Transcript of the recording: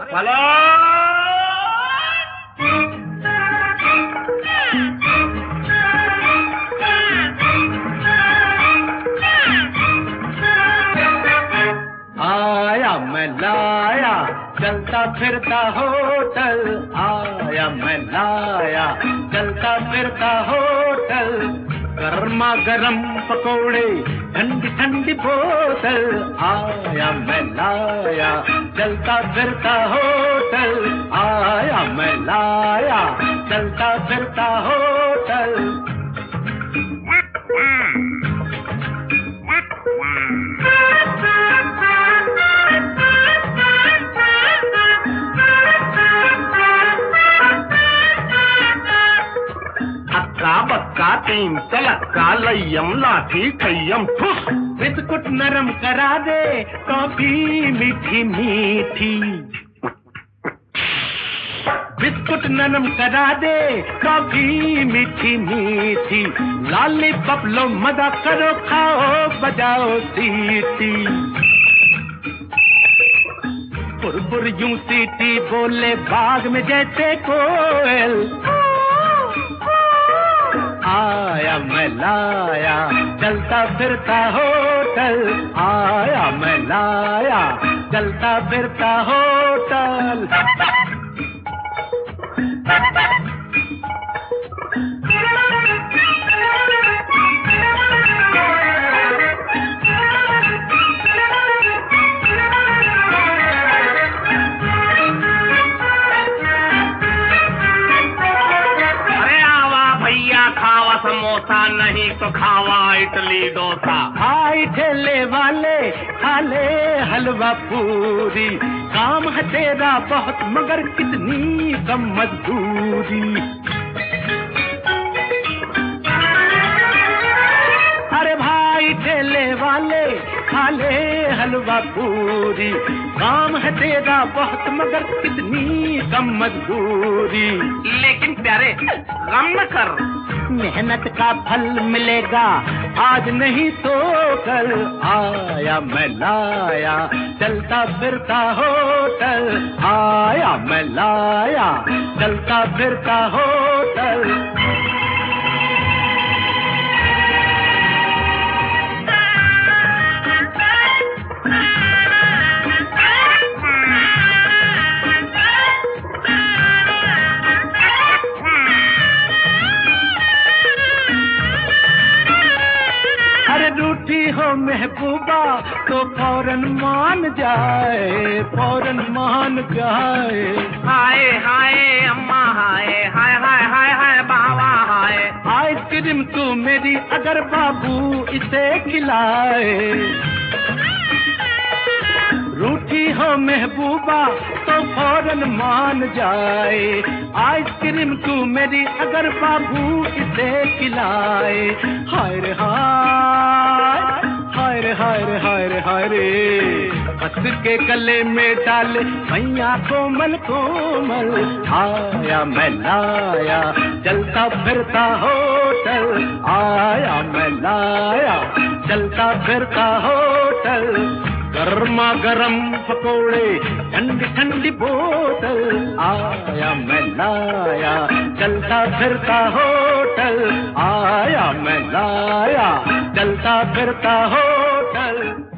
Hello. आया मैं लाया चलता फिरता होटल, आया मैं लाया चलता फिरता होटल, गर्मा गर्म पकोड़े ठंडी ठंडी बोतल, आया मैं लाया चलता फिरता होटल, आया मैं लाया चलता फिरता होटल। बक्का तीन तलक्का लयम लाठी खयम ठुस। बिस्कुट नरम करा दे कॉफी मीठी मीठी, बिस्कुट नरम करा दे कॉफी मीठी मीठी, लॉलीपॉप लो मजा करो खाओ बजाओ सीटी, बुरबुर यूं सीटी बोले बाग में जैसे कोयल, आया मैं लाया चलता फिरता होटल, आया मैं लाया चलता फिरता होटल। समोसा नहीं तो खावा इडली डोसा, आई ठेले वाले खा ले हलवा पूरी, काम है तेरा बहुत मगर कितनी कम मजदूरी, अरे भाई ठेले वाले खा ले हलवा पूरी, काम है तेरा बहुत मगर कितनी कम मजदूरी। लेकिन प्यारे गम न कर, मेहनत का फल मिलेगा आज नहीं तो कल, आया मैं लाया चलता फिरता होटल, आया मैं लाया चलता फिरता होटल। रूठी हो महबूबा तो फौरन मान जाए, फौरन मान जाए। हाय हाय अम्मा हाय हाय हाय हाय हाय बाबा हाय, आइसक्रीम तू मेरी अगर बाबू इसे खिलाए, रूठी हो महबूबा तो फौरन मान जाए, आइसक्रीम तू मेरी अगर बाबू इसे खिलाए। हाय रे हाय हाय रे हाय रे हाय रे हाय रे, हंस के गले में डाले मैया कोमल कोमल, आया मैं लाया चलता फिरता होटल, आया मैं लाया चलता फिरता होटल, गर्मा गर्म पकोड़े ठंडी ठंडी बोतल, आया मैं लाया चलता फिरता होटल, आया मैं लाया चलता फिरता होटल।